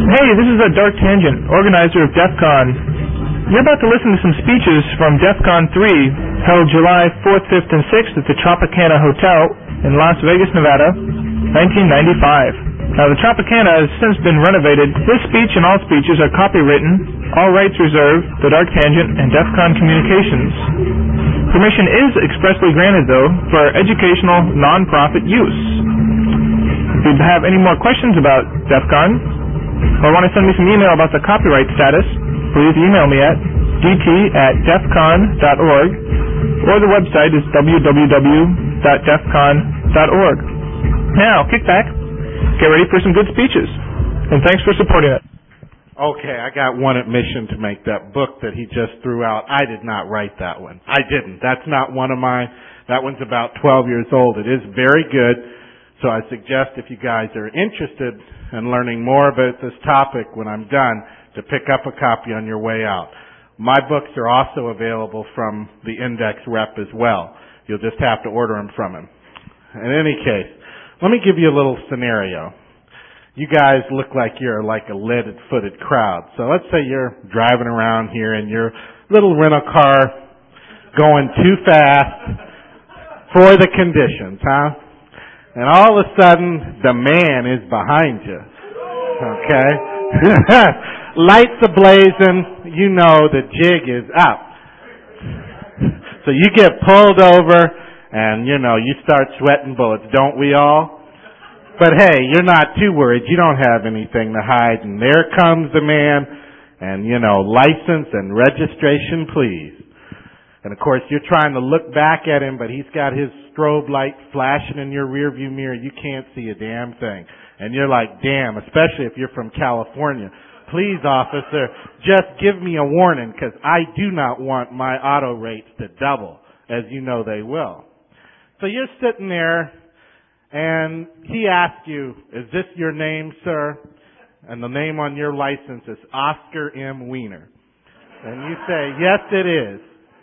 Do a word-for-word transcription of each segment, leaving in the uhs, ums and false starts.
Hey, this is a Dark Tangent, organizer of DEF CON. You're about to listen to some speeches from DEF CON three, held July fourth, fifth, and sixth at the Tropicana Hotel in Las Vegas, Nevada, nineteen ninety-five. Now, the Tropicana has since been renovated. This speech and all speeches are copywritten, all rights reserved, the Dark Tangent, and DEF CON Communications. Permission is expressly granted, though, for educational, non-profit use. If you have any more questions about DEF CON, or want to send me some email about the copyright status, please email me at d t at defcon dot org, or the website is w w w dot defcon dot org. Now, kick back, get ready for some good speeches, and thanks for supporting it. Okay, I got one admission to make. That book that he just threw out, I did not write that one. I didn't. That's not one of mine. That one's about twelve years old. It is very good, so I suggest if you guys are interested in learning more about this topic when I'm done, to pick up a copy on your way out. My books are also available from the Index rep as well. You'll just have to order them from him. In any case, let me give you a little scenario. You guys look like you're like a leaded-footed crowd. So let's say you're driving around here in your little rental car going too fast for the conditions, huh? And all of a sudden, the man is behind you. Okay? Lights ablazing, you know the jig is up. So you get pulled over, and, you know, you start sweating bullets, don't we all? But hey, you're not too worried. You don't have anything to hide. And there comes the man, and, you know, license and registration, please. And of course, you're trying to look back at him, but he's got his strobe light flashing in your rearview mirror. You can't see a damn thing. And you're like, damn, especially if you're from California. Please, officer, just give me a warning, because I do not want my auto rates to double, as you know they will. So you're sitting there, and he asks you, is this your name, sir? And the name on your license is Oscar M. Wiener. And you say, yes, it is.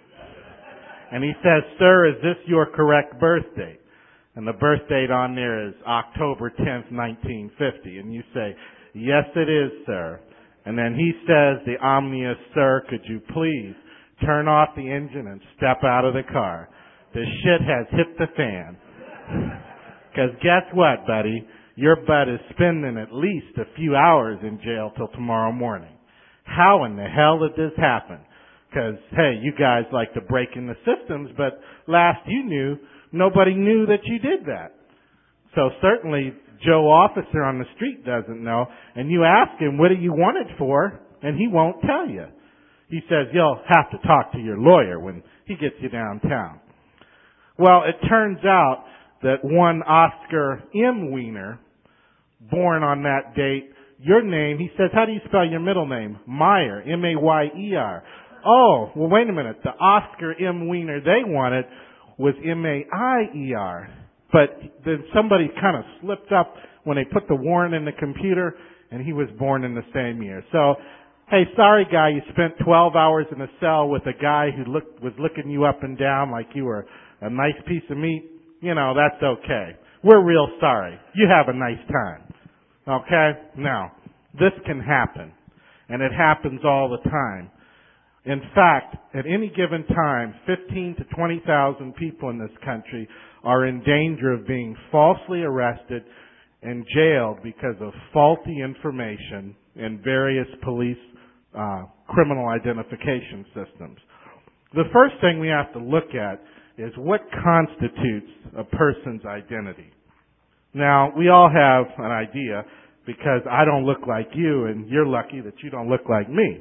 And he says, sir, is this your correct birth date? And the birth date on there is October tenth, nineteen fifty. And you say, yes, it is, sir. And then he says, the ominous, sir, could you please turn off the engine and step out of the car? The shit has hit the fan. Because guess what, buddy? Your butt is spending at least a few hours in jail till tomorrow morning. How in the hell did this happen? Because, hey, you guys like to break in the systems, but last you knew, nobody knew that you did that. So certainly Joe Officer on the street doesn't know, and you ask him, what do you want it for? And he won't tell you. He says, you'll have to talk to your lawyer when he gets you downtown. Well, it turns out that one Oscar M. Wiener, born on that date, your name, he says, how do you spell your middle name? Meyer, M A Y E R. Oh, well, wait a minute. The Oscar M. Wiener they wanted was M A I E R. But then somebody kind of slipped up when they put the warrant in the computer, and he was born in the same year. So, hey, sorry, guy, you spent twelve hours in a cell with a guy who looked, was looking you up and down like you were a nice piece of meat. You know, that's okay. We're real sorry. You have a nice time. Okay? Now, this can happen, and it happens all the time. In fact, at any given time, fifteen to twenty thousand people in this country are in danger of being falsely arrested and jailed because of faulty information in various police uh, criminal identification systems. The first thing we have to look at is what constitutes a person's identity. Now, we all have an idea because I don't look like you, and you're lucky that you don't look like me.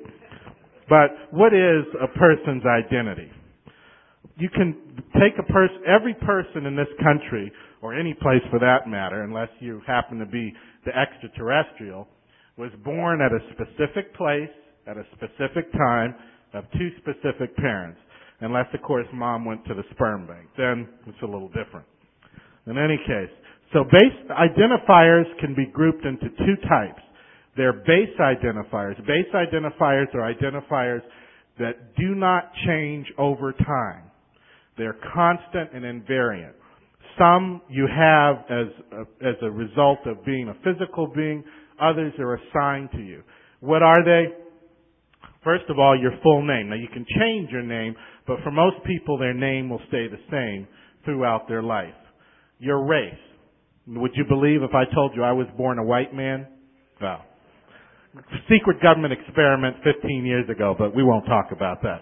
But what is a person's identity? You can take a person, every person in this country, or any place for that matter, unless you happen to be the extraterrestrial, was born at a specific place, at a specific time, of two specific parents. Unless, of course, mom went to the sperm bank. Then it's a little different. In any case, so base identifiers can be grouped into two types. They're base identifiers. Base identifiers are identifiers that do not change over time. They're constant and invariant. Some you have as a, as a result of being a physical being. Others are assigned to you. What are they? First of all, your full name. Now, you can change your name, but for most people, their name will stay the same throughout their life. Your race. Would you believe if I told you I was born a white man? No. Secret government experiment fifteen years ago, but we won't talk about that.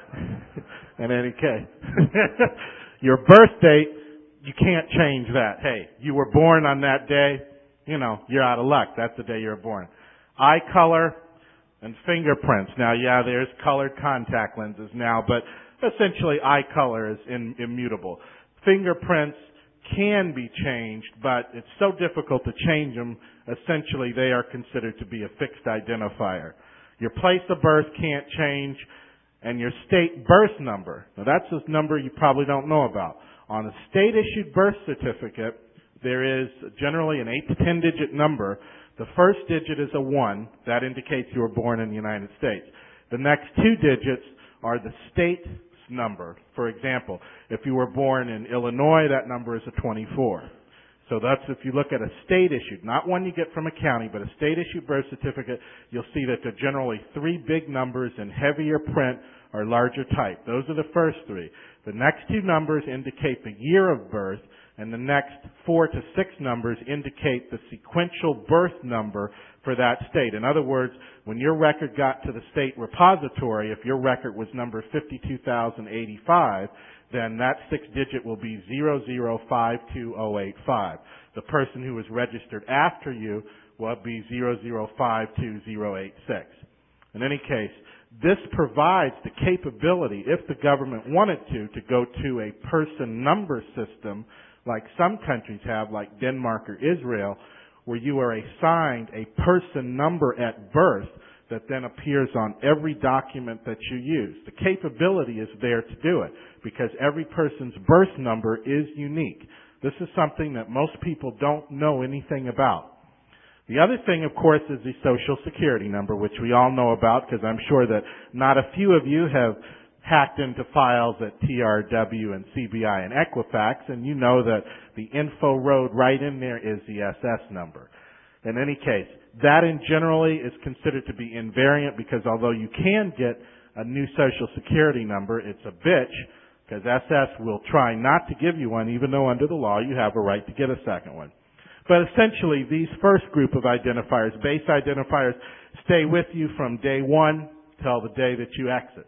In any case. Your birth date, you can't change that. Hey, you were born on that day, you know, you're out of luck. That's the day you were born. Eye color and fingerprints. Now, yeah, there's colored contact lenses now, but essentially eye color is in, immutable. Fingerprints can be changed, but it's so difficult to change them, essentially they are considered to be a fixed identifier. Your place of birth can't change, and your state birth number. Now, that's a number you probably don't know about. On a state-issued birth certificate, there is generally an eight to ten digit number. The first digit is a one. That indicates you were born in the United States. The next two digits are the state number. For example, if you were born in Illinois, that number is a twenty-four. So that's if you look at a state-issued, not one you get from a county, but a state-issued birth certificate, you'll see that there are generally three big numbers in heavier print or larger type. Those are the first three. The next two numbers indicate the year of birth, and the next four to six numbers indicate the sequential birth number for that state. In other words, when your record got to the state repository, if your record was number fifty-two thousand eighty-five, then that six digit will be zero zero five two zero eight five. The person who was registered after you will be zero zero five two zero eight six. In any case, this provides the capability, if the government wanted to, to go to a person number system like some countries have, like Denmark or Israel, where you are assigned a person number at birth that then appears on every document that you use. The capability is there to do it because every person's birth number is unique. This is something that most people don't know anything about. The other thing, of course, is the Social Security number, which we all know about because I'm sure that not a few of you have hacked into files at T R W and C B I and Equifax, and you know that the info road right in there is the S S number. In any case, that in generally is considered to be invariant because although you can get a new Social Security number, it's a bitch because S S will try not to give you one even though under the law you have a right to get a second one. But essentially, these first group of identifiers, base identifiers, stay with you from day one till the day that you exit.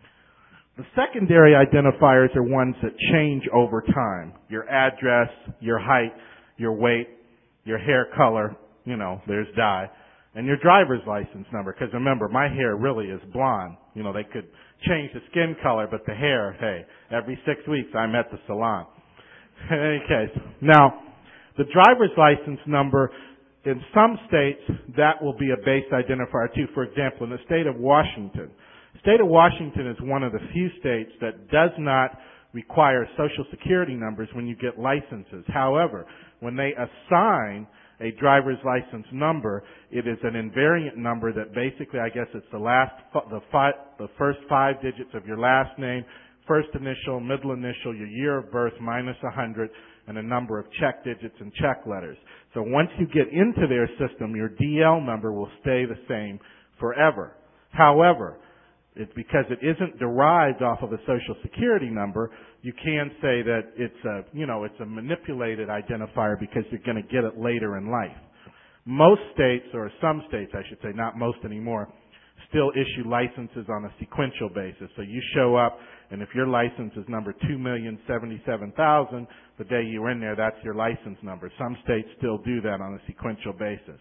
The secondary identifiers are ones that change over time. Your address, your height, your weight, your hair color, you know, there's dye, and your driver's license number. Because remember, my hair really is blonde. You know, they could change the skin color, but the hair, hey, every six weeks I'm at the salon. In any case, now, the driver's license number, in some states, that will be a base identifier too. For example, in the state of Washington, the state of Washington is one of the few states that does not require Social Security numbers when you get licenses. However, when they assign a driver's license number, it is an invariant number that basically, I guess it's the last, the five, the first five digits of your last name, first initial, middle initial, your year of birth minus a hundred, and a number of check digits and check letters. So once you get into their system, your D L number will stay the same forever. However, it's because it isn't derived off of a Social Security number, you can say that it's a, you know, it's a manipulated identifier because you're going to get it later in life. Most states, or some states I should say, not most anymore, still issue licenses on a sequential basis. So you show up, and if your license is number two million seventy-seven thousand, the day you were in there, that's your license number. Some states still do that on a sequential basis.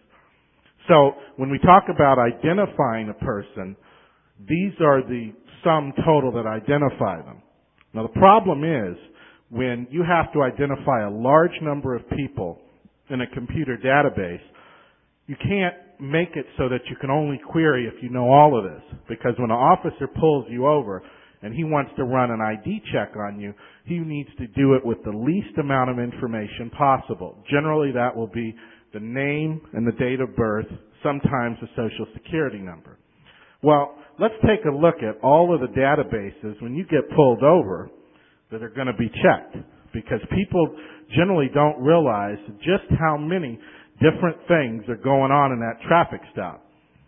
So when we talk about identifying a person, these are the sum total that identify them. Now the problem is, when you have to identify a large number of people in a computer database, you can't make it so that you can only query if you know all of this. Because when an officer pulls you over and he wants to run an I D check on you, he needs to do it with the least amount of information possible. Generally that will be the name and the date of birth, sometimes a Social Security number. Well, let's take a look at all of the databases when you get pulled over that are going to be checked. Because people generally don't realize just how many different things are going on in that traffic stop.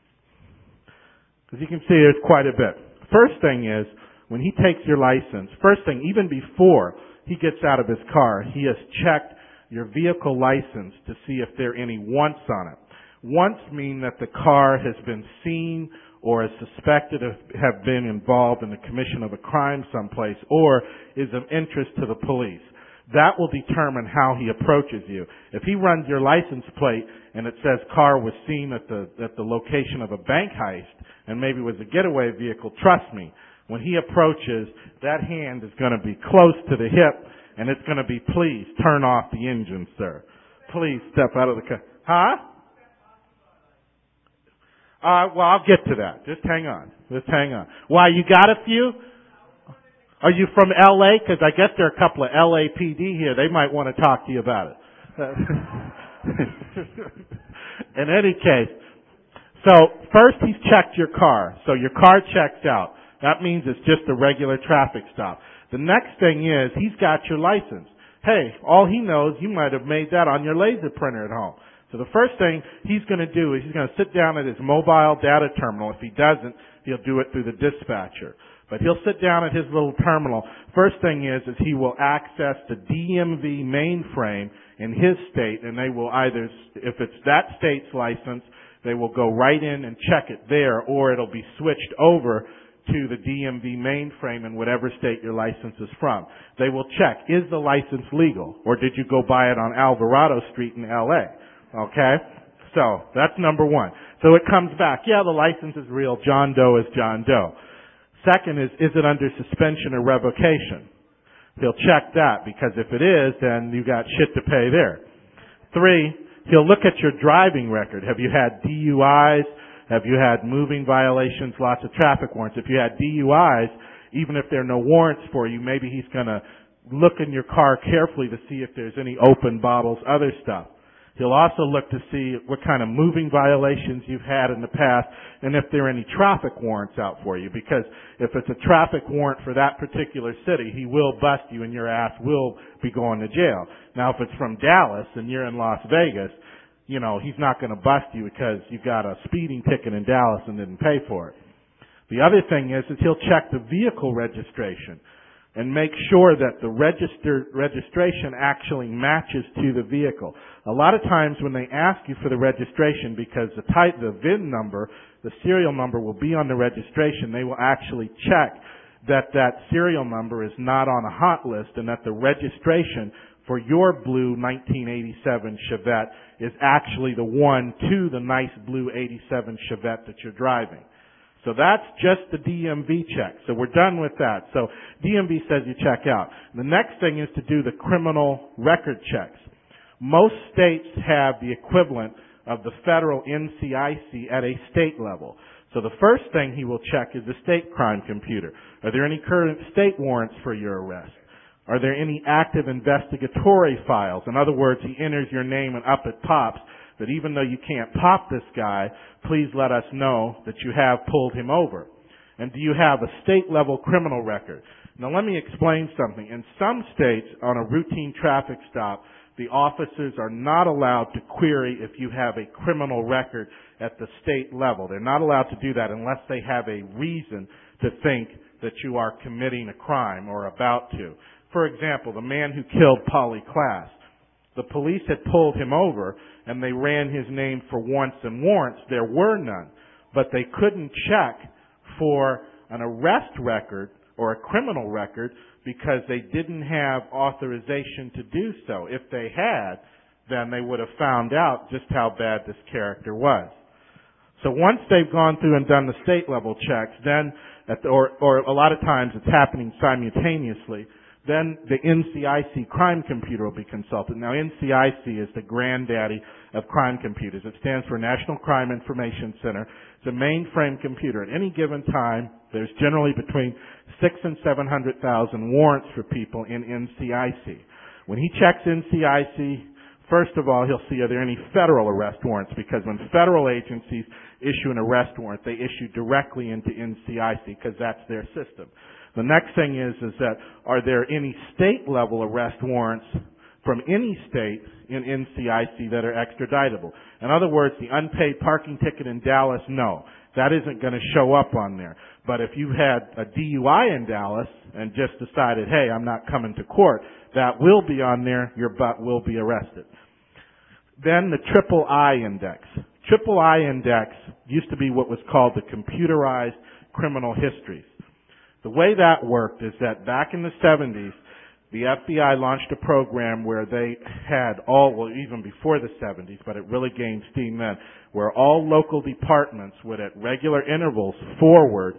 As you can see, there's quite a bit. First thing is, when he takes your license, first thing, even before he gets out of his car, he has checked your vehicle license to see if there are any wants on it. Wants mean that the car has been seen or is suspected of have been involved in the commission of a crime someplace or is of interest to the police. That will determine how he approaches you. If he runs your license plate and it says car was seen at the at the location of a bank heist and maybe was a getaway vehicle, trust me, when he approaches, that hand is going to be close to the hip and it's going to be, please turn off the engine, sir. Please step out of the car. Huh? Uh, well, I'll get to that. Just hang on. Just hang on. Why, you got a few? Are you from L A? Because I guess there are a couple of L A P D here. They might want to talk to you about it. In any case, so first he's checked your car. So your car checks out. That means it's just a regular traffic stop. The next thing is he's got your license. Hey, all he knows, you might have made that on your laser printer at home. So the first thing he's going to do is he's going to sit down at his mobile data terminal. If he doesn't, he'll do it through the dispatcher. But he'll sit down at his little terminal. First thing is, is he will access the D M V mainframe in his state, and they will either, if it's that state's license, they will go right in and check it there, or it'll be switched over to the D M V mainframe in whatever state your license is from. They will check, is the license legal, or did you go buy it on Alvarado Street in L A? Okay? So, that's number one. So it comes back, yeah, the license is real, John Doe is John Doe. Second is, is it under suspension or revocation? He'll check that, because if it is, then you got shit to pay there. Three, he'll look at your driving record. Have you had D U Is? Have you had moving violations? Lots of traffic warrants. If you had D U Is, even if there are no warrants for you, maybe he's going to look in your car carefully to see if there's any open bottles, other stuff. He'll also look to see what kind of moving violations you've had in the past and if there are any traffic warrants out for you. Because if it's a traffic warrant for that particular city, he will bust you and your ass will be going to jail. Now, if it's from Dallas and you're in Las Vegas, you know, he's not going to bust you because you got a speeding ticket in Dallas and didn't pay for it. The other thing is, is he'll check the vehicle registration and make sure that the register, registration actually matches to the vehicle. A lot of times when they ask you for the registration, because the type, the V I N number, the serial number will be on the registration, they will actually check that that serial number is not on a hot list and that the registration for your blue nineteen eighty-seven Chevette is actually the one to the nice blue eighty-seven Chevette that you're driving. So that's just the D M V check. So we're done with that. So D M V says you check out. The next thing is to do the criminal record checks. Most states have the equivalent of the federal N C I C at a state level. So the first thing he will check is the state crime computer. Are there any current state warrants for your arrest? Are there any active investigatory files? In other words, he enters your name and up it pops that even though you can't pop this guy, please let us know that you have pulled him over. And do you have a state-level criminal record? Now let me explain something. In some states, on a routine traffic stop, the officers are not allowed to query if you have a criminal record at the state level. They're not allowed to do that unless they have a reason to think that you are committing a crime or about to. For example, the man who killed Polly Klaas. The police had pulled him over and they ran his name for wants and warrants. There were none. But they couldn't check for an arrest record or a criminal record because they didn't have authorization to do so. If they had, then they would have found out just how bad this character was. So once they've gone through and done the state level checks, then, at the, or, or a lot of times it's happening simultaneously, then the N C I C crime computer will be consulted. Now N C I C is the granddaddy of crime computers. It stands for National Crime Information Center. It's a mainframe computer. At any given time, there's generally between six and seven hundred thousand warrants for people in N C I C. When he checks N C I C, first of all, he'll see are there any federal arrest warrants, because when federal agencies issue an arrest warrant, they issue directly into N C I C because that's their system. The next thing is, is that are there any state-level arrest warrants from any state in N C I C that are extraditable. In other words, the unpaid parking ticket in Dallas, no. That isn't going to show up on there. But if you had a D U I in Dallas and just decided, hey, I'm not coming to court, that will be on there. Your butt will be arrested. Then the Triple I Index. Triple I Index used to be what was called the computerized criminal histories. The way that worked is that back in the seventies, the F B I launched a program where they had all, well, even before the seventies, but it really gained steam then, where all local departments would at regular intervals forward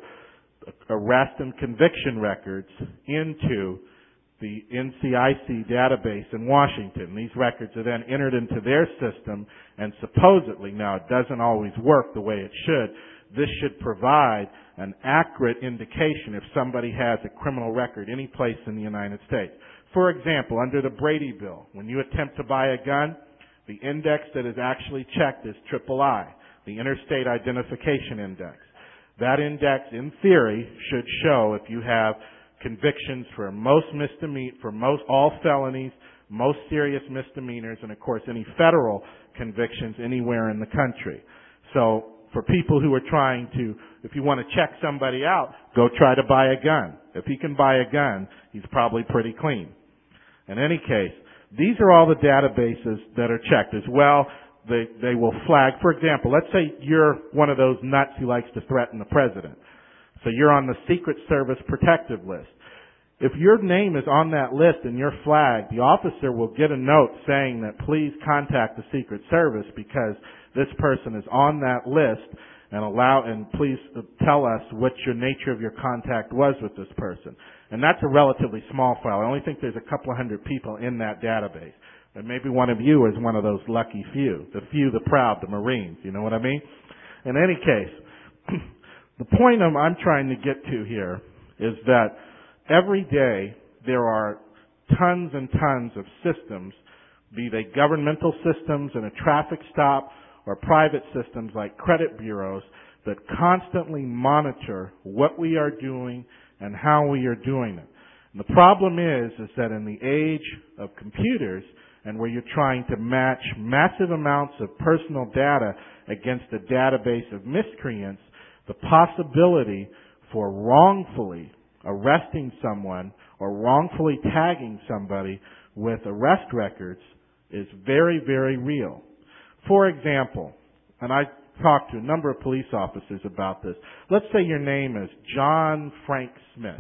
arrest and conviction records into the N C I C database in Washington. These records are then entered into their system, and supposedly, now it doesn't always work the way it should, this should provide an accurate indication if somebody has a criminal record any place in the United States. For example, under the Brady Bill, when you attempt to buy a gun, the index that is actually checked is Triple I, the Interstate Identification Index. That index, in theory, should show if you have convictions for most misdemeanors, for most all felonies, most serious misdemeanors, and of course any federal convictions anywhere in the country. So for people who are trying to, if you want to check somebody out, go try to buy a gun. If he can buy a gun, he's probably pretty clean. In any case, these are all the databases that are checked. As well, they, they will flag, for example, let's say you're one of those nuts who likes to threaten the president. So you're on the Secret Service protective list. If your name is on that list and you're flagged, the officer will get a note saying that please contact the Secret Service because this person is on that list, and allow and please tell us what your nature of your contact was with this person. And that's a relatively small file. I only think there's a couple of hundred people in that database. And maybe one of you is one of those lucky few. The few, the proud, the Marines. You know what I mean? In any case, the point I'm, I'm trying to get to here is that every day there are tons and tons of systems, be they governmental systems and a traffic stop or private systems like credit bureaus, that constantly monitor what we are doing and how we are doing it. And the problem is, is that in the age of computers and where you're trying to match massive amounts of personal data against a database of miscreants, the possibility for wrongfully arresting someone or wrongfully tagging somebody with arrest records is very, very real. For example, and I talked to a number of police officers about this. Let's say your name is John Frank Smith,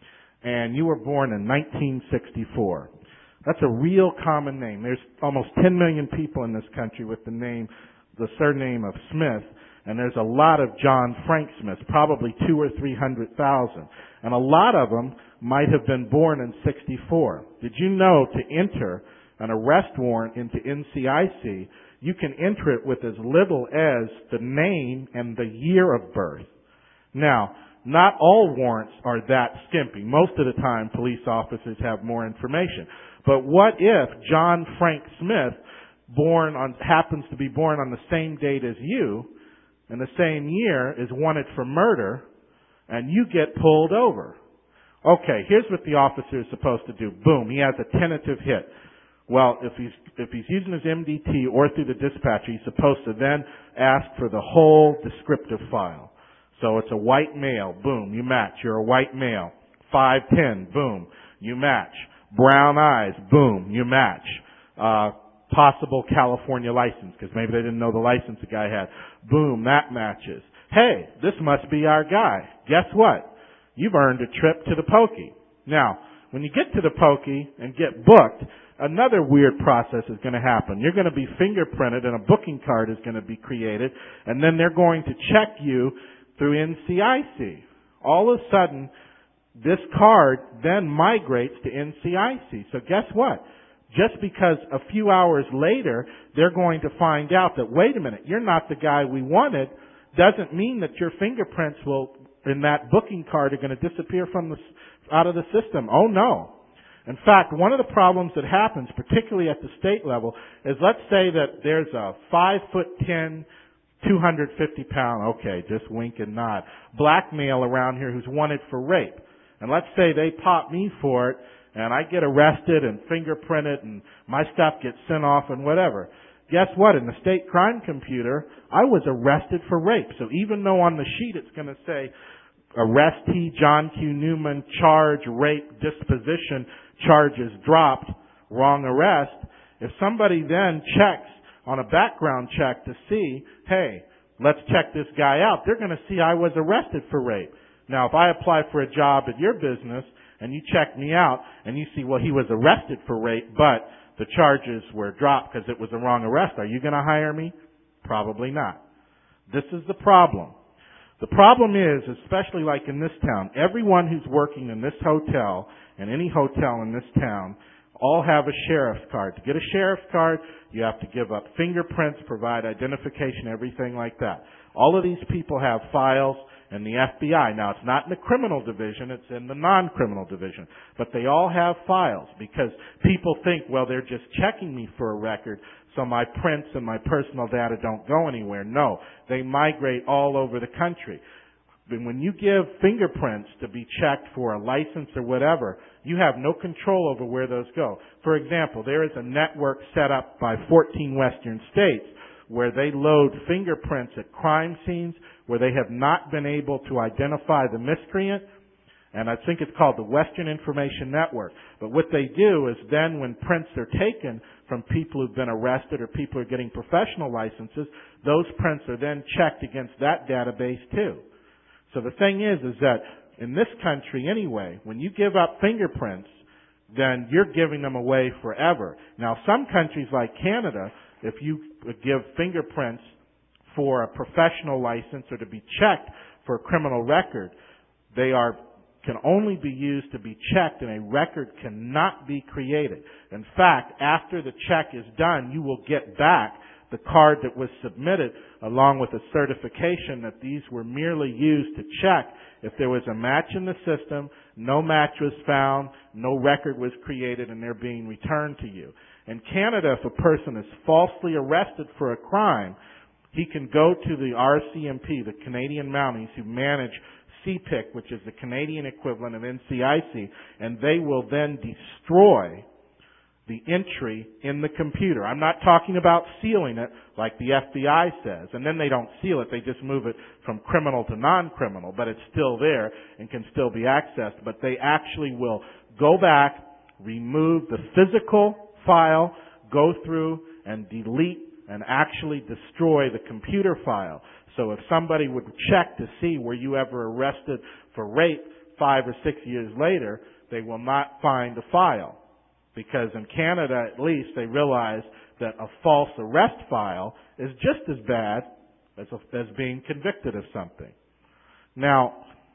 and you were born in nineteen sixty-four. That's a real common name. There's almost ten million people in this country with the name, the surname of Smith, and there's a lot of John Frank Smiths, probably two or three hundred thousand. And a lot of them might have been born in sixty-four. Did you know to enter an arrest warrant into N C I C, you can enter it with as little as the name and the year of birth? Now, not all warrants are that skimpy. Most of the time, police officers have more information. But what if John Frank Smith, born on, happens to be born on the same date as you, and the same year, is wanted for murder, and you get pulled over? Okay, here's what the officer is supposed to do. Boom, he has a tentative hit. Well, if he's, if he's using his M D T or through the dispatcher, he's supposed to then ask for the whole descriptive file. So it's a white male, boom, you match. You're a white male. five ten, boom, you match. Brown eyes, boom, you match. Uh, possible California license, because maybe they didn't know the license the guy had. Boom, that matches. Hey, this must be our guy. Guess what? You've earned a trip to the pokey. Now, when you get to the pokey and get booked, another weird process is going to happen. You're going to be fingerprinted and a booking card is going to be created, and then they're going to check you through N C I C. All of a sudden, this card then migrates to N C I C. So guess what? Just because a few hours later they're going to find out that, wait a minute, you're not the guy we wanted, doesn't mean that your fingerprints will, in that booking card, are going to disappear from the, out of the system. Oh no. In fact, one of the problems that happens, particularly at the state level, is let's say that there's a five foot ten, two hundred fifty pound, okay, just wink and nod, black male around here who's wanted for rape. And let's say they pop me for it, and I get arrested and fingerprinted and my stuff gets sent off and whatever. Guess what? In the state crime computer, I was arrested for rape. So even though on the sheet it's going to say arrestee John Q. Newman, charge, rape, disposition, charges dropped, wrong arrest, if somebody then checks on a background check to see, hey, let's check this guy out, they're going to see I was arrested for rape. Now, if I apply for a job at your business and you check me out and you see, well, he was arrested for rape, but the charges were dropped because it was a wrong arrest, are you going to hire me? Probably not. This is the problem. The problem is, especially like in this town, everyone who's working in this hotel and any hotel in this town all have a sheriff's card. To get a sheriff's card, you have to give up fingerprints, provide identification, everything like that. All of these people have files in the F B I. Now, it's not in the criminal division, it's in the non-criminal division. But they all have files because people think, well, they're just checking me for a record, so my prints and my personal data don't go anywhere. No, they migrate all over the country. When you give fingerprints to be checked for a license or whatever, you have no control over where those go. For example, there is a network set up by fourteen western states where they load fingerprints at crime scenes where they have not been able to identify the miscreant, and I think it's called the Western Information Network. But what they do is then when prints are taken from people who've been arrested or people who are getting professional licenses, those prints are then checked against that database too. So the thing is, is that in this country anyway, when you give up fingerprints, then you're giving them away forever. Now, some countries like Canada, if you give fingerprints for a professional license or to be checked for a criminal record, they are can only be used to be checked and a record cannot be created. In fact, after the check is done, you will get back the card that was submitted along with a certification that these were merely used to check if there was a match in the system, no match was found, no record was created, and they're being returned to you. In Canada, if a person is falsely arrested for a crime, he can go to the R C M P, the Canadian Mounties, who manage C P I C, which is the Canadian equivalent of N C I C, and they will then destroy the entry in the computer. I'm not talking about sealing it like the F B I says, and then they don't seal it, they just move it from criminal to non-criminal, but it's still there and can still be accessed. But they actually will go back, remove the physical file, go through and delete and actually destroy the computer file. So if somebody would check to see were you ever arrested for rape five or six years later, they will not find the file. Because in Canada, at least, they realize that a false arrest file is just as bad as, a, as being convicted of something. Now,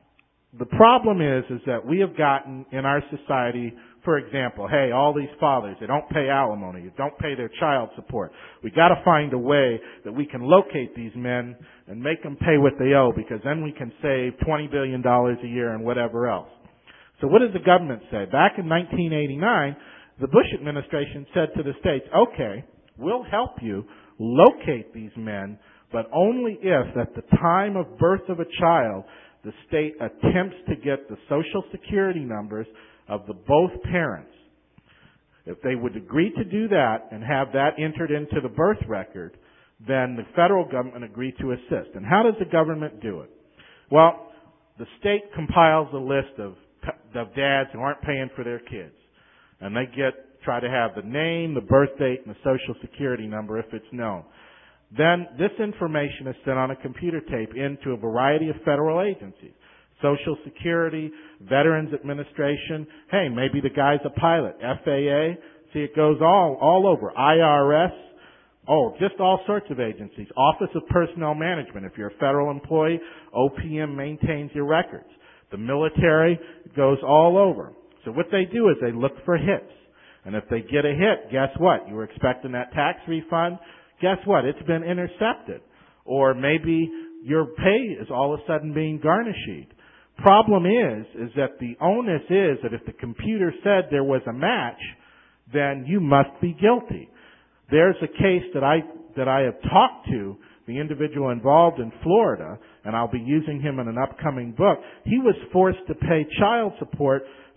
the problem is, is that we have gotten in our society, for example, hey, all these fathers, they don't pay alimony, they don't pay their child support. We got to find a way that we can locate these men and make them pay what they owe, because then we can save twenty billion dollars a year and whatever else. So what does the government say? Back in nineteen eighty-nine, the Bush administration said to the states, okay, we'll help you locate these men, but only if at the time of birth of a child, the state attempts to get the Social Security numbers of the both parents. If they would agree to do that and have that entered into the birth record, then the federal government agreed to assist. And how does the government do it? Well, the state compiles a list of, of dads who aren't paying for their kids. And they get, try to have the name, the birth date, and the Social Security number if it's known. Then this information is sent on a computer tape into a variety of federal agencies. Social Security, Veterans Administration, hey, maybe the guy's a pilot, F A A, see it goes all, all over, I R S, oh, just all sorts of agencies. Office of Personnel Management, if you're a federal employee, O P M maintains your records. The military, it goes all over. So what they do is they look for hits. And if they get a hit, guess what? You were expecting that tax refund. Guess what? It's been intercepted. Or maybe your pay is all of a sudden being garnished. Problem is, is that the onus is that if the computer said there was a match, then you must be guilty. There's a case that I, that I have talked to the individual involved in Florida, and I'll be using him in an upcoming book. He was forced to pay child support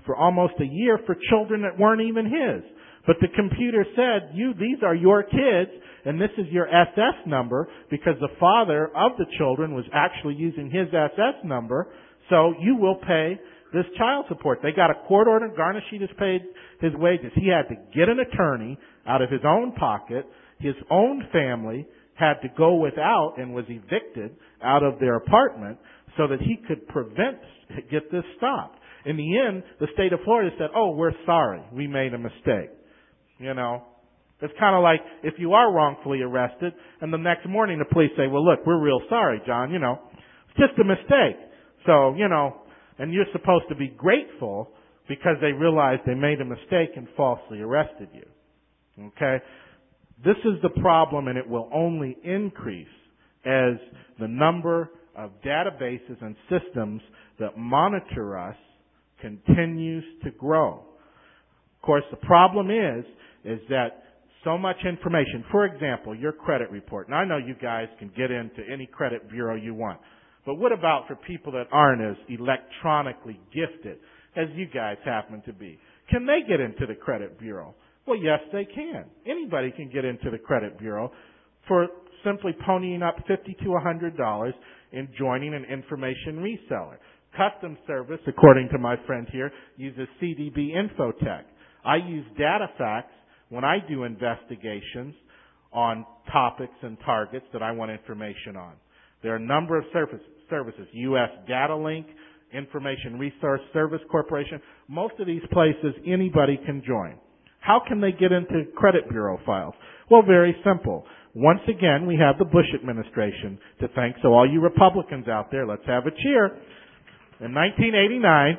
for almost a year for children that weren't even his. But the computer said, you, these are your kids, and this is your S S number, because the father of the children was actually using his S S number, so you will pay this child support. They got a court order, garnishee has paid his wages. He had to get an attorney out of his own pocket. His own family had to go without and was evicted out of their apartment so that he could prevent, get this stopped. In the end, the state of Florida said, oh, we're sorry, we made a mistake. You know, it's kind of like if you are wrongfully arrested and the next morning the police say, well, look, we're real sorry, John, you know, it's just a mistake. So, you know, and you're supposed to be grateful because they realized they made a mistake and falsely arrested you. Okay? This is the problem, and it will only increase as the number of databases and systems that monitor us continues to grow. Of course, the problem is, is that so much information, for example, your credit report. And I know you guys can get into any credit bureau you want. But what about for people that aren't as electronically gifted as you guys happen to be? Can they get into the credit bureau? Well, yes, they can. Anybody can get into the credit bureau for simply ponying up fifty to one hundred dollars in joining an information reseller. Custom Service, according to my friend here, uses C D B Infotech. I use DataFax when I do investigations on topics and targets that I want information on. There are a number of service, services, U S Data Link, Information Resource Service Corporation. Most of these places anybody can join. How can they get into credit bureau files? Well, very simple. Once again, we have the Bush administration to thank. So all you Republicans out there, let's have a cheer. In nineteen eighty-nine,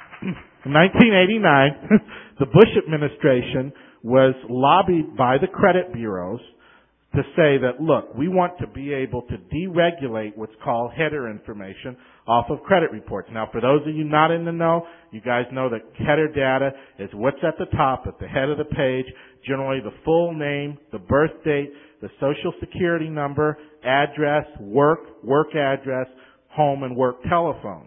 in nineteen eighty-nine, the Bush administration was lobbied by the credit bureaus to say that, look, we want to be able to deregulate what's called header information off of credit reports. Now, for those of you not in the know, you guys know that header data is what's at the top, at the head of the page, generally the full name, the birth date, the social security number, address, work, work address, home and work telephones.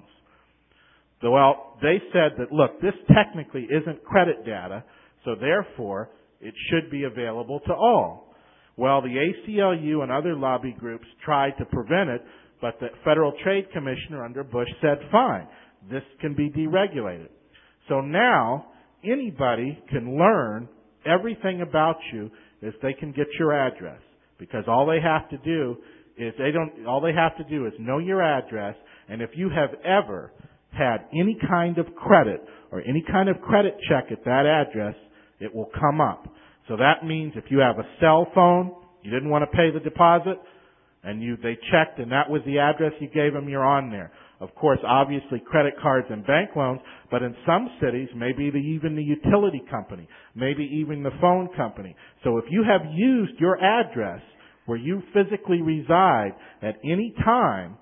Well, they said that, look, this technically isn't credit data, so therefore it should be available to all. Well, the A C L U and other lobby groups tried to prevent it, but the Federal Trade Commissioner under Bush said, fine, this can be deregulated. So now anybody can learn everything about you if they can get your address, because all they have to do is they don't. All they have to do is know your address, and if you have ever had any kind of credit or any kind of credit check at that address, it will come up. So that means if you have a cell phone, you didn't want to pay the deposit, and you they checked and that was the address you gave them, you're on there. Of course, obviously credit cards and bank loans, but in some cities, maybe the, even the utility company, maybe even the phone company. So if you have used your address where you physically reside at any time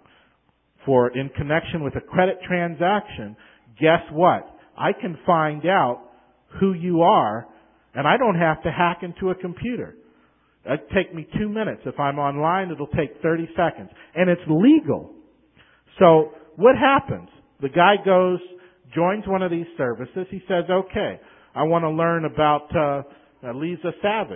for in connection with a credit transaction, guess what? I can find out who you are, and I don't have to hack into a computer. It'll take me two minutes. If I'm online, it'll take thirty seconds. And it's legal. So what happens? The guy goes, joins one of these services. He says, okay, I want to learn about uh, Lisa Savage.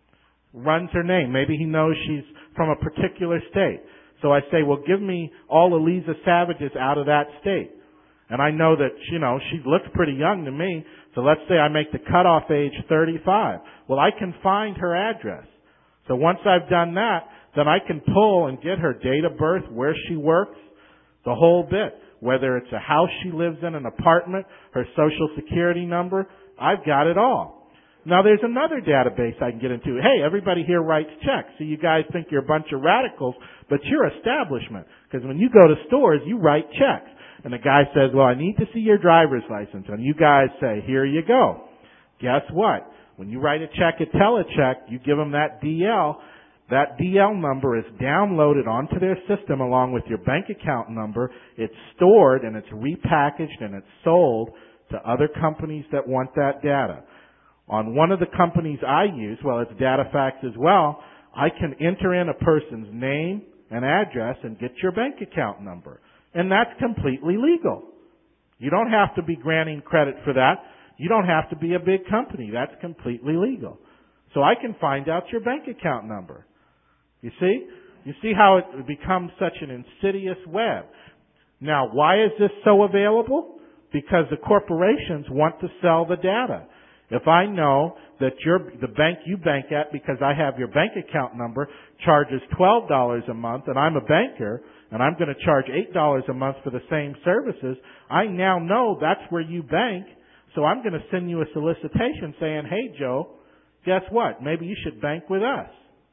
Runs her name. Maybe he knows she's from a particular state. So I say, well, give me all the Lisa Savages out of that state. And I know that, you know, she looks pretty young to me. So let's say I make the cutoff age thirty-five. Well, I can find her address. So once I've done that, then I can pull and get her date of birth, where she works, the whole bit. Whether it's a house she lives in, an apartment, her social security number, I've got it all. Now there's another database I can get into. Hey, everybody here writes checks. So you guys think you're a bunch of radicals, but you're establishment. Because when you go to stores, you write checks. And the guy says, well, I need to see your driver's license. And you guys say, here you go. Guess what? When you write a check at Telecheck, you give them that D L. That D L number is downloaded onto their system along with your bank account number. It's stored and it's repackaged and it's sold to other companies that want that data. On one of the companies I use, well, it's DataFax as well, I can enter in a person's name and address and get your bank account number. And that's completely legal. You don't have to be granting credit for that. You don't have to be a big company. That's completely legal. So I can find out your bank account number. You see? You see how it becomes such an insidious web. Now, why is this so available? Because the corporations want to sell the data. If I know that your, the bank you bank at, because I have your bank account number, charges twelve dollars a month, and I'm a banker, and I'm going to charge eight dollars a month for the same services, I now know that's where you bank, so I'm going to send you a solicitation saying, hey, Joe, guess what? Maybe you should bank with us.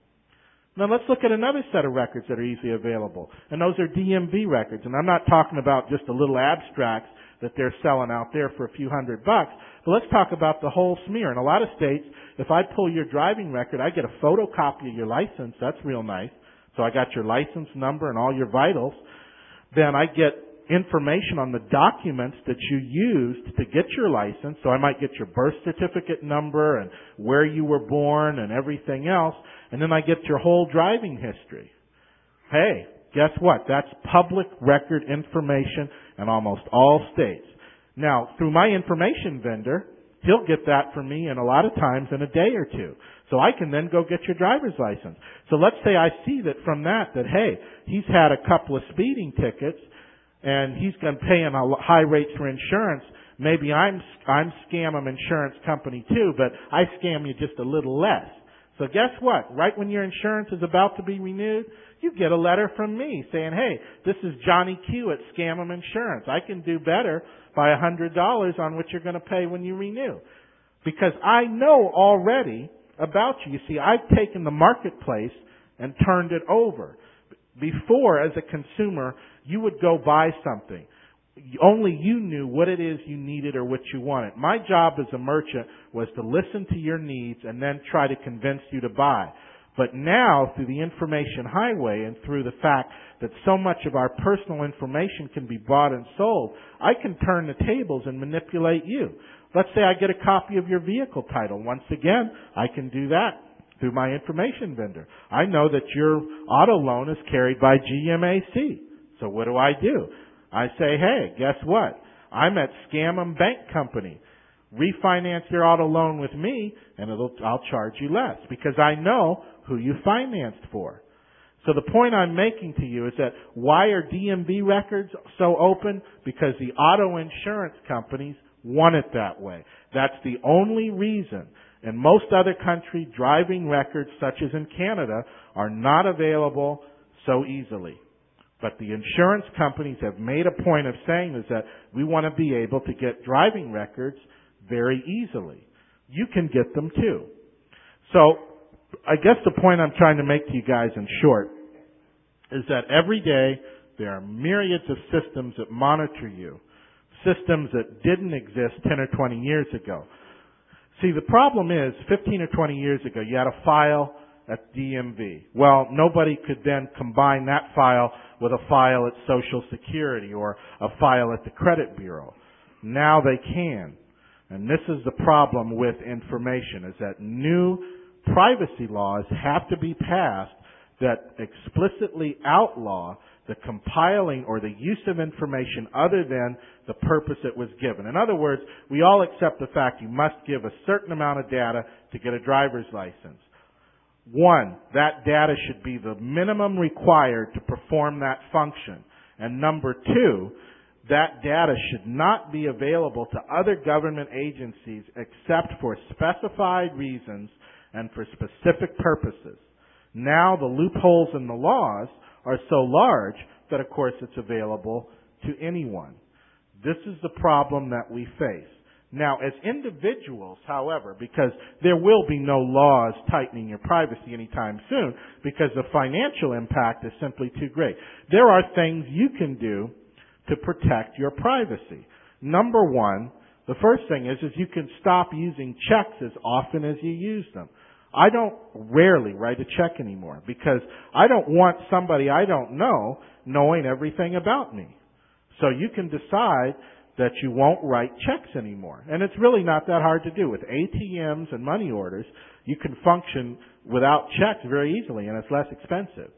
Now let's look at another set of records that are easily available, and those are D M V records. And I'm not talking about just the little abstracts that they're selling out there for a few hundred bucks, but let's talk about the whole smear. In a lot of states, if I pull your driving record, I get a photocopy of your license. That's real nice. So I got your license number and all your vitals. Then I get information on the documents that you used to get your license. So I might get your birth certificate number and where you were born and everything else. And then I get your whole driving history. Hey, guess what? That's public record information in almost all states. Now, through my information vendor, he'll get that for me in a lot of times in a day or two. So I can then go get your driver's license. So let's say I see that from that, that hey, he's had a couple of speeding tickets and he's going to pay a high rates for insurance. Maybe I'm, I'm scam an insurance company too, but I scam you just a little less. So guess what? Right when your insurance is about to be renewed, you get a letter from me saying, hey, this is Johnny Q at Scam 'em Insurance. I can do better by one hundred dollars on what you're going to pay when you renew. Because I know already about you. You see, I've taken the marketplace and turned it over. Before, as a consumer, you would go buy something. Only you knew what it is you needed or what you wanted. My job as a merchant was to listen to your needs and then try to convince you to buy. But now, through the information highway and through the fact that so much of our personal information can be bought and sold, I can turn the tables and manipulate you. Let's say I get a copy of your vehicle title. Once again, I can do that through my information vendor. I know that your auto loan is carried by G M A C. So what do I do? I say, hey, guess what? I'm at Scam 'em Bank Company. Refinance your auto loan with me, and it'll, I'll charge you less because I know who you financed for. So the point I'm making to you is that why are D M V records so open? Because the auto insurance companies want it that way. That's the only reason. In most other countries, driving records, such as in Canada, are not available so easily. But the insurance companies have made a point of saying is that we want to be able to get driving records very easily. You can get them too. So I guess the point I'm trying to make to you guys in short is that every day there are myriads of systems that monitor you, systems that didn't exist ten or twenty years ago. See, the problem is fifteen or twenty years ago you had a file at D M V. Well, nobody could then combine that file with a file at Social Security or a file at the credit bureau. Now they can. And this is the problem with information, is that new privacy laws have to be passed that explicitly outlaw the compiling or the use of information other than the purpose it was given. In other words, we all accept the fact you must give a certain amount of data to get a driver's license. One, that data should be the minimum required to perform that function. And number two, that data should not be available to other government agencies except for specified reasons and for specific purposes. Now the loopholes in the laws are so large that, of course, it's available to anyone. This is the problem that we face. Now, as individuals, however, because there will be no laws tightening your privacy anytime soon because the financial impact is simply too great, there are things you can do to protect your privacy. Number one, the first thing is, is you can stop using checks as often as you use them. I don't rarely write a check anymore because I don't want somebody I don't know knowing everything about me. So you can decide that you won't write checks anymore. And it's really not that hard to do. With A T Ms and money orders, you can function without checks very easily, and it's less expensive.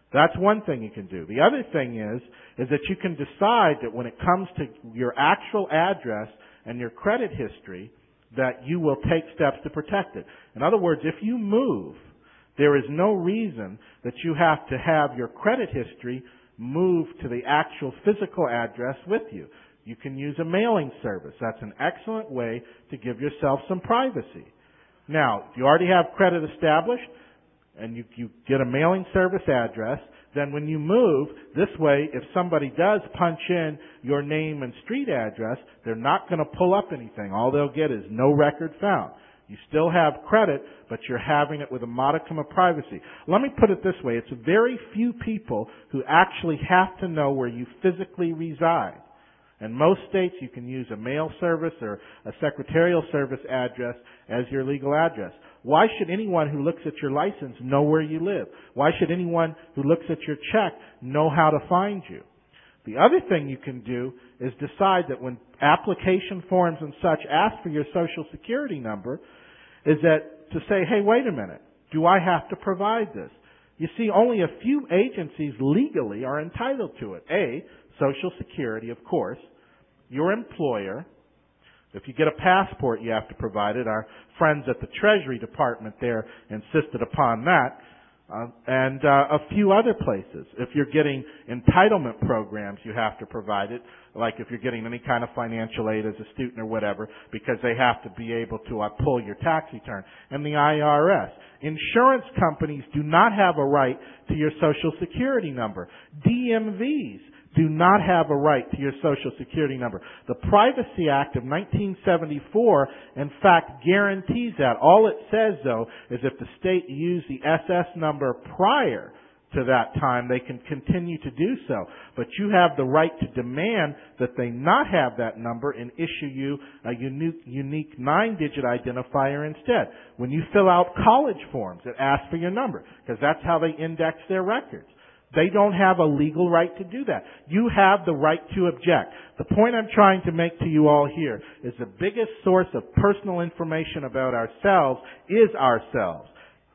That's one thing you can do. The other thing is, is that you can decide that when it comes to your actual address and your credit history, that you will take steps to protect it. In other words, if you move, there is no reason that you have to have your credit history move to the actual physical address with you. You can use a mailing service. That's an excellent way to give yourself some privacy. Now, if you already have credit established and you, you get a mailing service address, then when you move, this way, if somebody does punch in your name and street address, they're not going to pull up anything. All they'll get is no record found. You still have credit, but you're having it with a modicum of privacy. Let me put it this way. It's very few people who actually have to know where you physically reside. In most states, you can use a mail service or a secretarial service address as your legal address. Why should anyone who looks at your license know where you live? Why should anyone who looks at your check know how to find you? The other thing you can do is decide that when application forms and such ask for your Social Security number, is that to say, hey, wait a minute, do I have to provide this? You see, only a few agencies legally are entitled to it. A, Social Security, of course, your employer. If you get a passport, you have to provide it. Our friends at the Treasury Department there insisted upon that. Uh, and uh, a few other places. If you're getting entitlement programs, you have to provide it, like if you're getting any kind of financial aid as a student or whatever, because they have to be able to uh, pull your tax return. And the I R S. Insurance companies do not have a right to your Social Security number. D M Vs do not have a right to your Social Security number. The Privacy Act of nineteen seventy-four, in fact, guarantees that. All it says, though, is if the state used the S S number prior to that time, they can continue to do so. But you have the right to demand that they not have that number and issue you a unique, unique nine-digit identifier instead. When you fill out college forms, it asks for your number, because that's how they index their records. They don't have a legal right to do that. You have the right to object. The point I'm trying to make to you all here is the biggest source of personal information about ourselves is ourselves.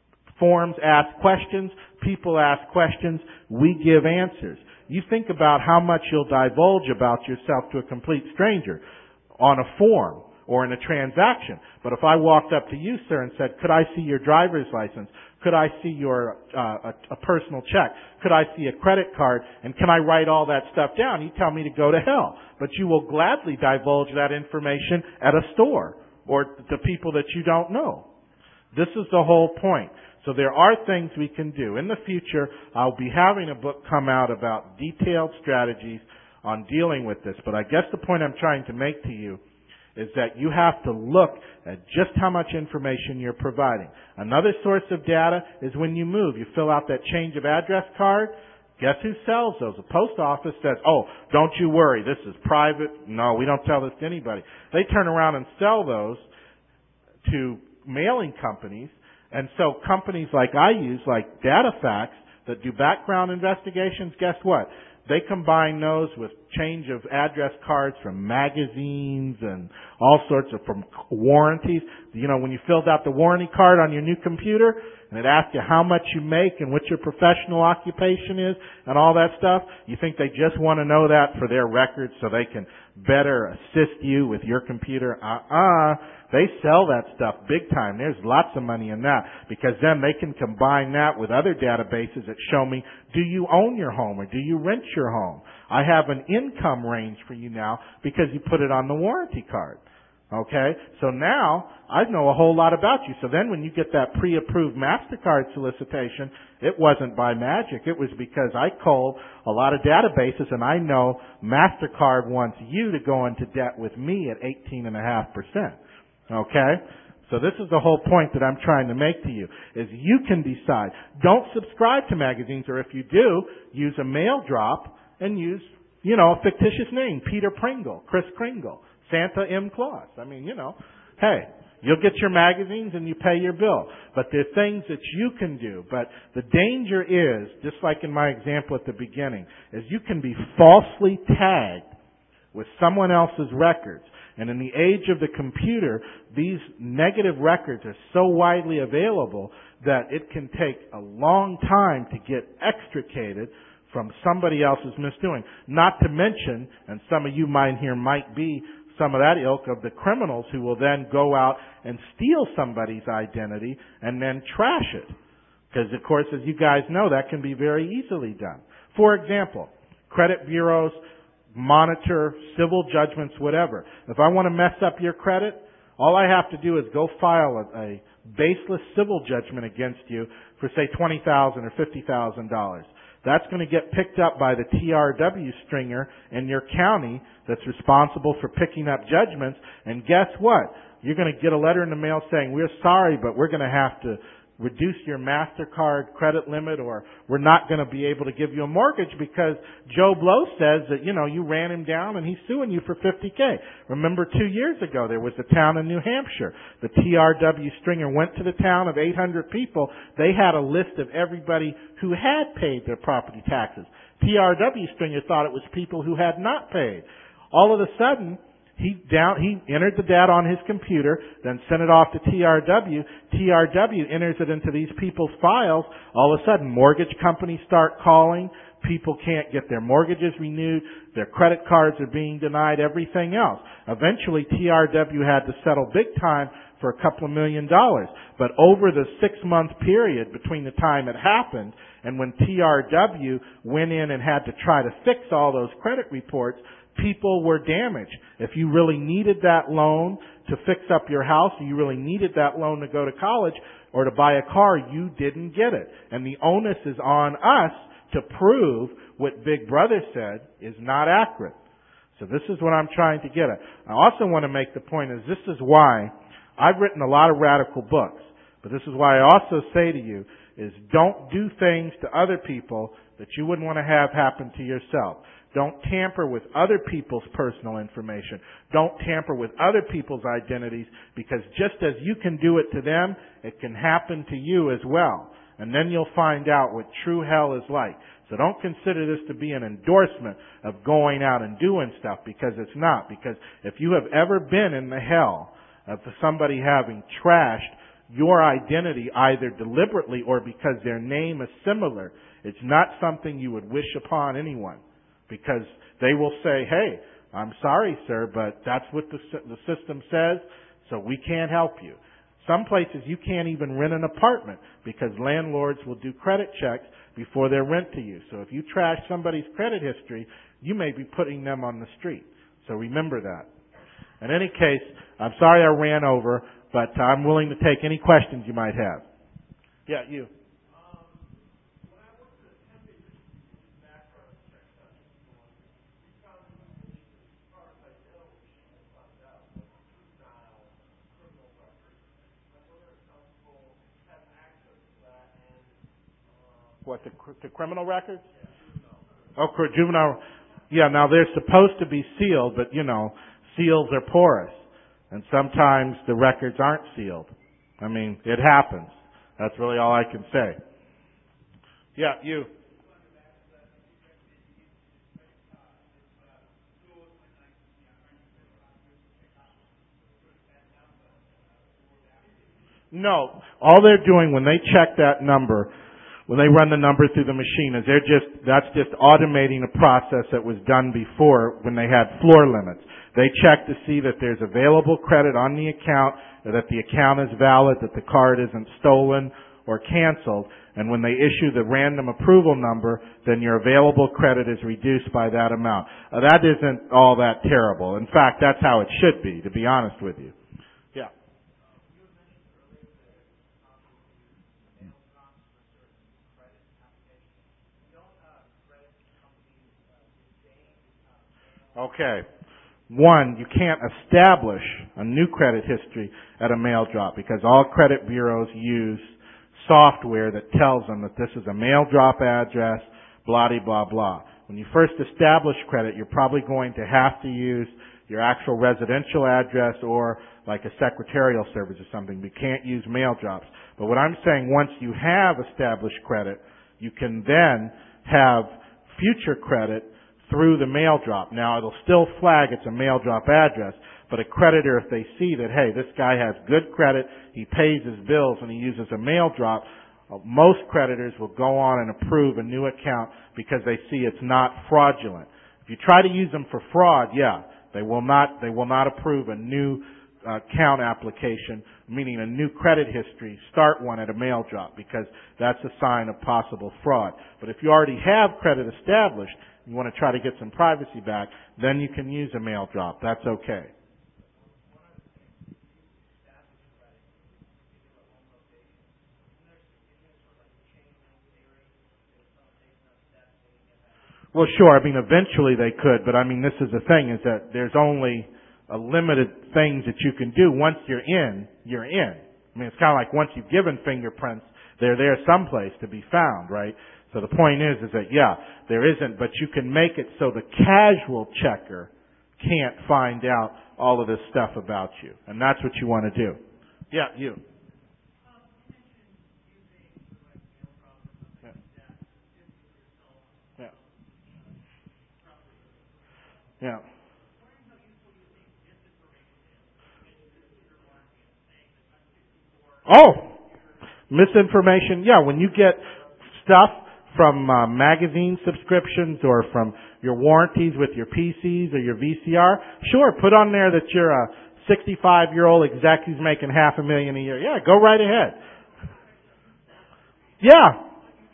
Forms ask questions, people ask questions, we give answers. You think about how much you'll divulge about yourself to a complete stranger on a form or in a transaction. But if I walked up to you, sir, and said, could I see your driver's license? Could I see your uh, a, a personal check? Could I see a credit card? And can I write all that stuff down? You tell me to go to hell. But you will gladly divulge that information at a store or to people that you don't know. This is the whole point. So there are things we can do. In the future, I'll be having a book come out about detailed strategies on dealing with this. But I guess the point I'm trying to make to you is that you have to look at just how much information you're providing. Another source of data is when you move. You fill out that change of address card. Guess who sells those? The post office says, oh, don't you worry, this is private. No, we don't tell this to anybody. They turn around and sell those to mailing companies. And so companies like I use, like DataFax, that do background investigations, guess what? They combine those with change of address cards from magazines and all sorts of, from warranties. You know, when you filled out the warranty card on your new computer and it asked you how much you make and what your professional occupation is and all that stuff, you think they just want to know that for their records so they can better assist you with your computer? Uh-uh. They sell that stuff big time. There's lots of money in that because then they can combine that with other databases that show me, do you own your home or do you rent your home? I have an income range for you now because you put it on the warranty card. Okay? So now I know a whole lot about you. So then when you get that pre-approved MasterCard solicitation, it wasn't by magic. It was because I called a lot of databases and I know MasterCard wants you to go into debt with me at eighteen point five percent. Okay? So this is the whole point that I'm trying to make to you, is you can decide. Don't subscribe to magazines, or if you do, use a mail drop and use, you know, a fictitious name, Peter Pringle, Chris Kringle, Santa M. Claus. I mean, you know, hey, you'll get your magazines and you pay your bill. But there are things that you can do. But the danger is, just like in my example at the beginning, is you can be falsely tagged with someone else's records. And in the age of the computer, these negative records are so widely available that it can take a long time to get extricated from somebody else's misdoing. Not to mention, and some of you might here might be some of that ilk of the criminals who will then go out and steal somebody's identity and then trash it. Because, of course, as you guys know, that can be very easily done. For example, credit bureaus monitor civil judgments, whatever. If I want to mess up your credit, all I have to do is go file a, a baseless civil judgment against you for, say, twenty thousand dollars or fifty thousand dollars. That's going to get picked up by the T R W stringer in your county that's responsible for picking up judgments. And guess what? You're going to get a letter in the mail saying, we're sorry, but we're going to have to reduce your MasterCard credit limit, or we're not going to be able to give you a mortgage because Joe Blow says that, you know, you ran him down and he's suing you for fifty K. Remember two years ago there was a town in New Hampshire. The T R W stringer went to the town of eight hundred people. They had a list of everybody who had paid their property taxes. T R W stringer thought it was people who had not paid. All of a sudden, He down, he entered the data on his computer, then sent it off to T R W. T R W enters it into these people's files. All of a sudden, mortgage companies start calling. People can't get their mortgages renewed. Their credit cards are being denied, everything else. Eventually, T R W had to settle big time for a couple of million dollars. But over the six-month period between the time it happened and when T R W went in and had to try to fix all those credit reports, people were damaged. If you really needed that loan to fix up your house, or you really needed that loan to go to college or to buy a car, you didn't get it. And the onus is on us to prove what Big Brother said is not accurate. So this is what I'm trying to get at. I also want to make the point is this is why I've written a lot of radical books. But this is why I also say to you is don't do things to other people that you wouldn't want to have happen to yourself. Don't tamper with other people's personal information. Don't tamper with other people's identities, because just as you can do it to them, it can happen to you as well. And then you'll find out what true hell is like. So don't consider this to be an endorsement of going out and doing stuff, because it's not. Because if you have ever been in the hell of somebody having trashed your identity either deliberately or because their name is similar, it's not something you would wish upon anyone. Because they will say, hey, I'm sorry, sir, but that's what the, the system says, so we can't help you. Some places you can't even rent an apartment because landlords will do credit checks before they rent to you. So if you trash somebody's credit history, you may be putting them on the street. So remember that. In any case, I'm sorry I ran over, but I'm willing to take any questions you might have. Yeah, you. What, the, the criminal records? Oh, juvenile. Yeah, now they're supposed to be sealed, but, you know, seals are porous. And sometimes the records aren't sealed. I mean, it happens. That's really all I can say. Yeah, you. No. All they're doing when they check that number, when they run the number through the machine, is they're just, that's just automating a process that was done before when they had floor limits. They check to see that there's available credit on the account, that the account is valid, that the card isn't stolen or canceled. And when they issue the random approval number, then your available credit is reduced by that amount. Uh, that isn't all that terrible. In fact, that's how it should be, to be honest with you. Yeah. Okay. One, you can't establish a new credit history at a mail drop because all credit bureaus use software that tells them that this is a mail drop address, blah, blah, blah. When you first establish credit, you're probably going to have to use your actual residential address or like a secretarial service or something. You can't use mail drops. But what I'm saying, once you have established credit, you can then have future credit through the mail drop. Now, it'll still flag it's a mail drop address, but a creditor, if they see that, hey, this guy has good credit, he pays his bills, and he uses a mail drop, uh, most creditors will go on and approve a new account because they see it's not fraudulent. If you try to use them for fraud, yeah, they will not, they will not approve a new uh, account application, meaning a new credit history, start one at a mail drop, because that's a sign of possible fraud. But if you already have credit established, you want to try to get some privacy back, then you can use a mail drop. That's okay. Well, sure. I mean, eventually they could, but I mean, this is the thing, is that there's only a limited things that you can do. Once you're in, you're in. I mean, it's kind of like once you've given fingerprints, they're there someplace to be found, right? So the point is, is that, yeah, there isn't, but you can make it so the casual checker can't find out all of this stuff about you. And that's what you want to do. Yeah, you. Yeah. Yeah. Yeah. Oh, misinformation. Yeah, when you get stuff from uh, magazine subscriptions or from your warranties with your P Cs or your V C R, sure, put on there that you're a sixty-five-year-old exec who's making half a million a year. Yeah, go right ahead. Yeah.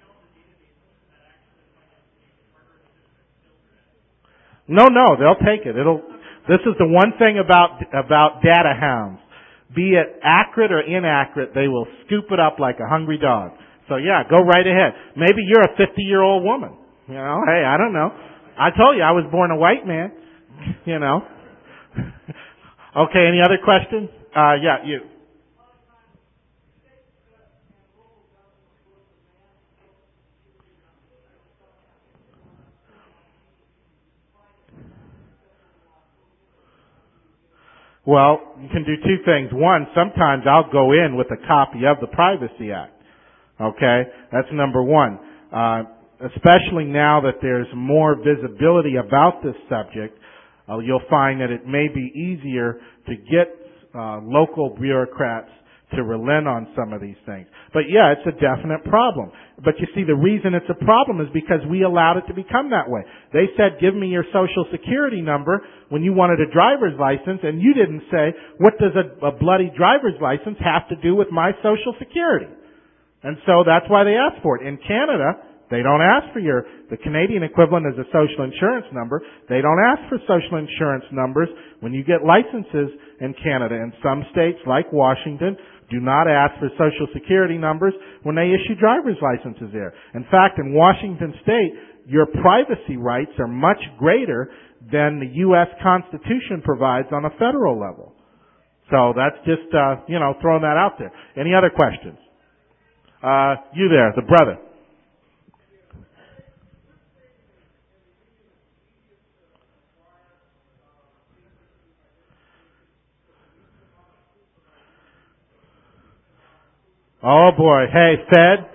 No, no, they'll take it. It'll. This is the one thing about about data hounds. Be it accurate or inaccurate, they will scoop it up like a hungry dog. So yeah, go right ahead. Maybe you're a fifty-year-old woman. You know, hey, I don't know. I told you I was born a white man. You know. Okay, any other questions? Uh, yeah, you. Well, you can do two things. One, sometimes I'll go in with a copy of the Privacy Act. Okay? That's number one. Uh, especially now that there's more visibility about this subject, uh, you'll find that it may be easier to get uh, local bureaucrats to relent on some of these things. But yeah, it's a definite problem. But you see, the reason it's a problem is because we allowed it to become that way. They said, give me your social security number when you wanted a driver's license, and you didn't say, what does a, a bloody driver's license have to do with my social security? And so that's why they asked for it. In Canada, they don't ask for your, the Canadian equivalent is a social insurance number. They don't ask for social insurance numbers when you get licenses in Canada. In some states, like Washington, do not ask for social security numbers when they issue driver's licenses there. In fact, in Washington state, your privacy rights are much greater than the U S Constitution provides on a federal level. So that's just, uh, you know, throwing that out there. Any other questions? Uh, you there, the brother. Oh boy, hey, Fed.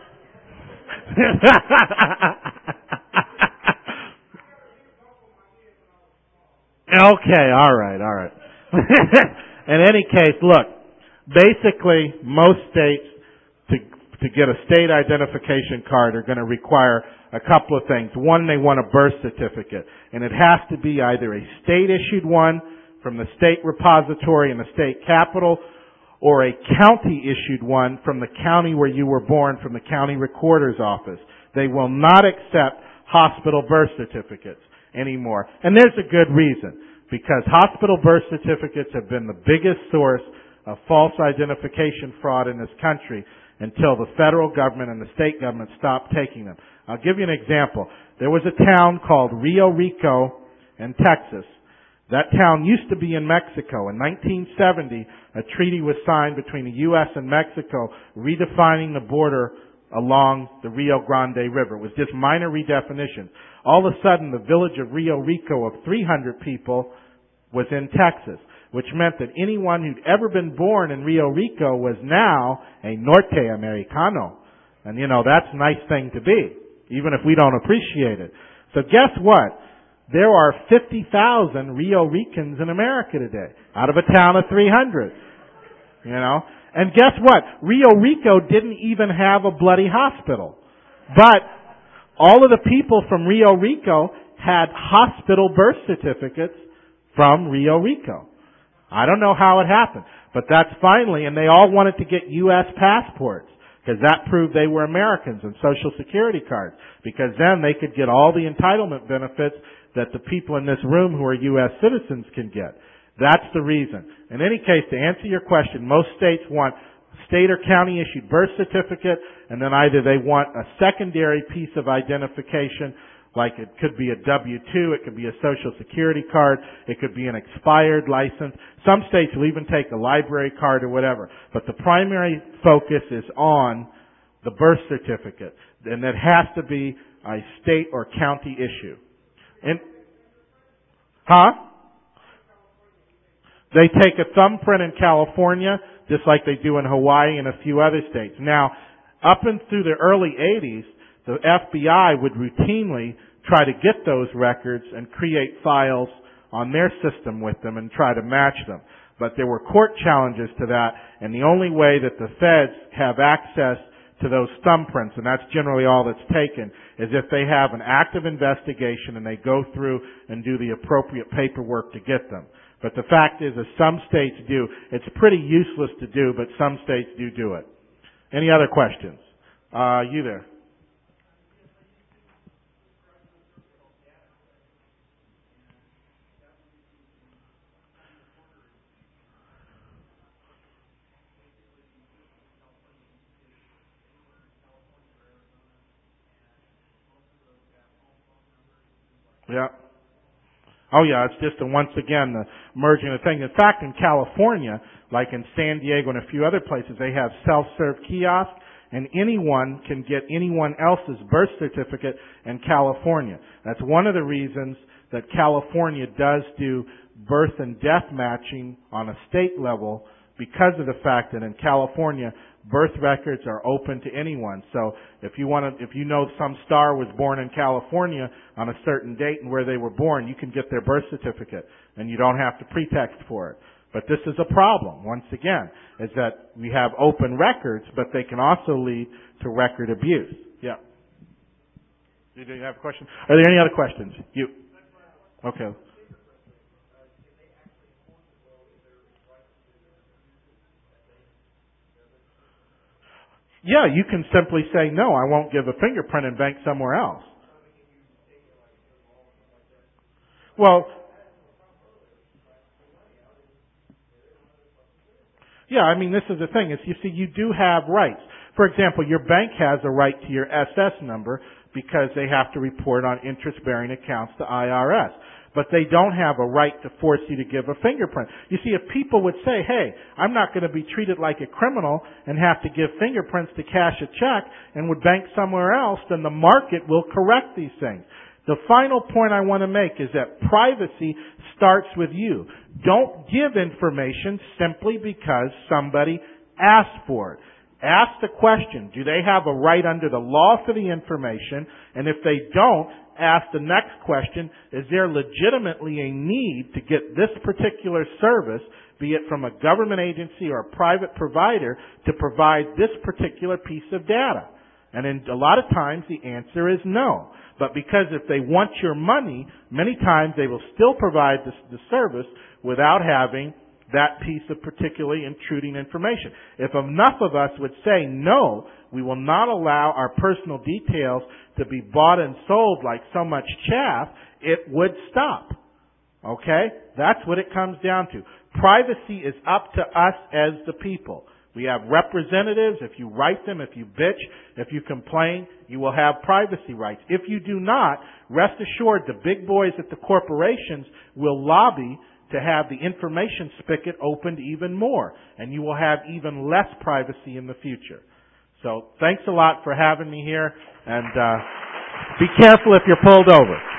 Okay, all right, all right. In any case, look, basically most states to to get a state identification card are going to require a couple of things. One, they want a birth certificate, and it has to be either a state issued one from the state repository in the state capital, or a county issued one from the county where you were born, from the county recorder's office. They will not accept hospital birth certificates anymore. And there's a good reason, because hospital birth certificates have been the biggest source of false identification fraud in this country until the federal government and the state government stopped taking them. I'll give you an example. There was a town called Rio Rico in Texas. That town used to be in Mexico. In nineteen seventy, a treaty was signed between the U S and Mexico redefining the border along the Rio Grande River. It was just minor redefinitions. All of a sudden, the village of Rio Rico of three hundred people was in Texas, which meant that anyone who'd ever been born in Rio Rico was now a Norte Americano. And you know, that's a nice thing to be, even if we don't appreciate it. So guess what? There are fifty thousand Rio Ricans in America today, out of a town of three hundred. You know? And guess what? Rio Rico didn't even have a bloody hospital. But all of the people from Rio Rico had hospital birth certificates from Rio Rico. I don't know how it happened, but that's finally, and they all wanted to get U S passports, because that proved they were Americans, and Social Security cards, because then they could get all the entitlement benefits that the people in this room who are U S citizens can get. That's the reason. In any case, to answer your question, most states want state or county issued birth certificate, and then either they want a secondary piece of identification, like it could be a W two, it could be a Social Security card, it could be an expired license. Some states will even take a library card or whatever. But the primary focus is on the birth certificate, and it has to be a state or county issue. And, huh? They take a thumbprint in California, just like they do in Hawaii and a few other states. Now, up and through the early eighties, the F B I would routinely try to get those records and create files on their system with them and try to match them. But there were court challenges to that, and the only way that the feds have access to those thumbprints, and that's generally all that's taken, is if they have an active investigation and they go through and do the appropriate paperwork to get them. But the fact is, as some states do, it's pretty useless to do, but some states do do it. Any other questions? Uh, you there? Yeah. Oh yeah, it's just a, once again the merging of the thing. In fact, in California, like in San Diego and a few other places, they have self-serve kiosks, and anyone can get anyone else's birth certificate in California. That's one of the reasons that California does do birth and death matching on a state level, because of the fact that in California, birth records are open to anyone. So if you want to, if you know some star was born in California on a certain date and where they were born, you can get their birth certificate, and you don't have to pretext for it. But this is a problem, once again, is that we have open records, but they can also lead to record abuse. Yeah. Do you have a question? Are there any other questions? You. Okay. Yeah, you can simply say, no, I won't give a fingerprint and bank somewhere else. Well, yeah, I mean, this is the thing. Is you see, you do have rights. For example, your bank has a right to your S S number because they have to report on interest-bearing accounts to I R S. But they don't have a right to force you to give a fingerprint. You see, if people would say, hey, I'm not going to be treated like a criminal and have to give fingerprints to cash a check and would bank somewhere else, then the market will correct these things. The final point I want to make is that privacy starts with you. Don't give information simply because somebody asked for it. Ask the question, do they have a right under the law for the information? And if they don't, ask the next question, is there legitimately a need to get this particular service, be it from a government agency or a private provider, to provide this particular piece of data? And in a lot of times the answer is no. But because if they want your money, many times they will still provide this, the service without having that piece of particularly intruding information. If enough of us would say no, we will not allow our personal details to be bought and sold like so much chaff, it would stop. Okay? That's what it comes down to. Privacy is up to us as the people. We have representatives. If you write them, if you bitch, if you complain, you will have privacy rights. If you do not, rest assured the big boys at the corporations will lobby to have the information spigot opened even more, and you will have even less privacy in the future. So thanks a lot for having me here, and uh, be careful if you're pulled over.